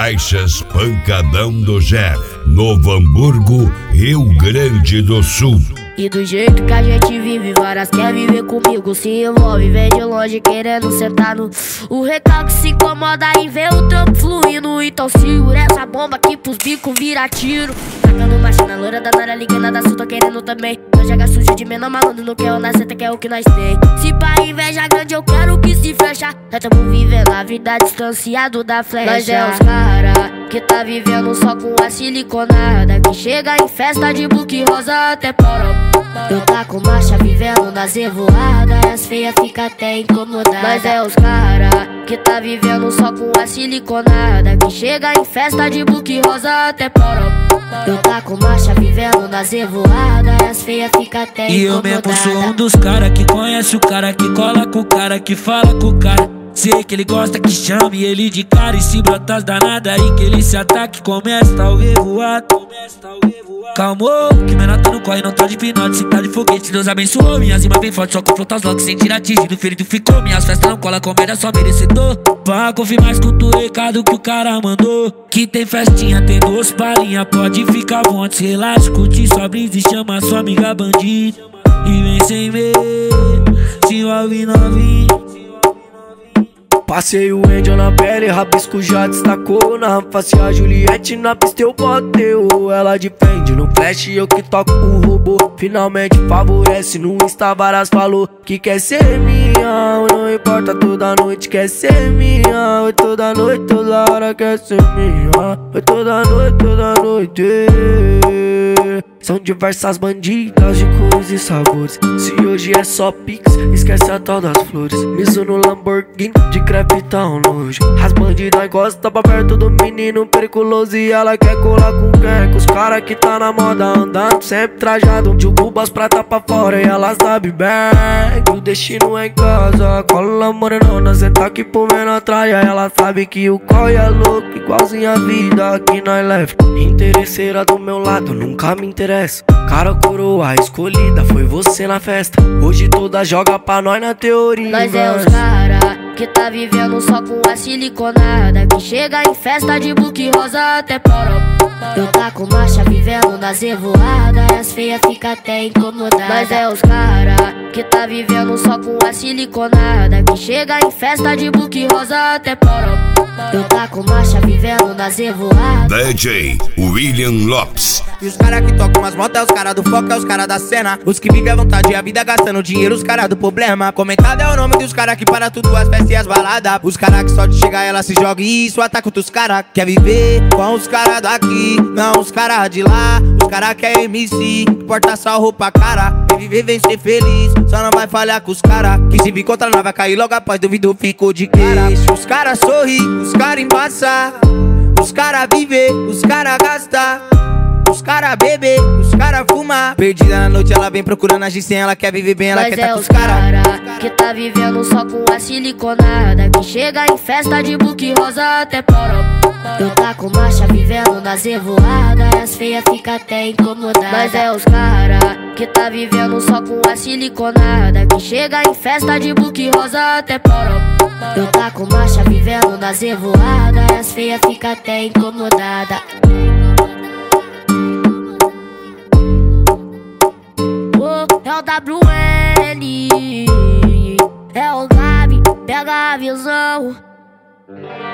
Caixas Pancadão do Jeff, Novo Hamburgo, Rio Grande do Sul. E do jeito que a gente vive, várias quer viver comigo, se envolve, vem de longe querendo sentar no... O recalque se incomoda em ver o trampo fluindo. Então segura essa bomba aqui pros bicos vira tiro. Tacando machina loira da Nara, ligando da Sul, tô querendo também. Não joga sujo de menor malandro, não quer o nasceta, que é o que nós tem. Se pra inveja grande eu quero que se fecha. Nós tamo vivendo a vida distanciado da flecha. Nós é os cara que tá vivendo só com a siliconada, que chega em festa de book rosa até poró. Eu tá com marcha vivendo nas revoadas, as feias fica até incomodadas. Mas é os cara que tá vivendo só com a siliconada, que chega em festa de book rosa até poró. Eu tá com marcha vivendo nas revoadas, as feias fica até incomodadas. E eu mesmo sou um dos cara que conhece o cara, que cola com o cara, que fala com o cara. Sei que ele gosta que chame ele de cara, e se brotar as danadas aí que ele se ataque, começa o revoado. Calmou, que menor tá no corre, não tá de pinote, se tá de foguete, Deus abençoou. Minhas rimas bem fortes, só confronta os locks sem tirar atingido, ferido ficou. Minhas festas não cola, comédia só merecedor. Pra confirmar, escuta o recado que o cara mandou, que tem festinha, tem 2 palhinhas, pode ficar à vontade, relaxa, curte sua brisa e chama sua amiga bandida. E vem sem medo, se envolve novinho. Passei o Angel na pele, rabisco já destacou. Na face a Juliette, na pista eu botei. Ela de frente no flash, eu que toco o robô. Finalmente favorece, no Insta várias falou que quer ser minha. Não importa, toda noite quer ser minha. Oi, toda noite, toda hora quer ser minha. Oi, toda noite, toda noite. São diversas bandidas de cores e sabores. Se hoje é só pix, esquece a tal das flores. Miso no Lamborghini, de crepe tão nojo. As bandidas gostam pra perto do menino periculoso, e ela quer colar com quem? Com os cara que tá na moda, andando sempre trajado, de cubas prata pra fora, e ela sabe bem que o destino é em casa. Cola morenona, cê tá aqui por menor traia. Ela sabe que o coi é louco, igualzinho a vida que nós leva. Interesseira do meu lado, nunca me interessa. Cara, coroa escolhida, foi você na festa. Hoje toda joga pra nós na teoria. Nós é os cara que tá vivendo só com a siliconada, que chega em festa de book rosa até poró. Eu tá com marcha vivendo nas revoadas, as feias fica até incomodadas. Nós é os cara que tá vivendo só com a siliconada, que chega em festa de book rosa até poró. Eu tá com marcha vivendo nas revoadas. DJ William Lopes. E os cara que tocam as motos é os cara do foco, é os cara da cena. Os que vivem à vontade e a vida gastando dinheiro, os cara do problema. Comentado é o nome dos cara que para tudo, as festas e as baladas. Os cara que só de chegar ela se joga e isso ataca outros cara. Quer viver com os cara daqui, não os cara de lá. Os cara que é MC, porta só roupa cara. Vem viver, vem ser feliz, só não vai falhar com os cara que se vir contra nós vai cair logo após, duvido ficou de cara. Os cara sorri, os cara embaça. Os cara viver, os cara gasta. Os cara bebe, os cara fuma. Perdida na noite ela vem procurando agir sem, ela quer viver bem, ela quer tá com os cara que tá vivendo só com a siliconada, que chega em festa de book rosa até poró. Eu tá com marcha vivendo nas revoadas, as feias fica até incomodadas. Mas é os cara que tá vivendo só com a siliconada, que chega em festa de book rosa até poró. Eu tá com marcha vivendo nas revoadas, as feias fica até incomodadas. É o WN, é o Gabi, pega a visão.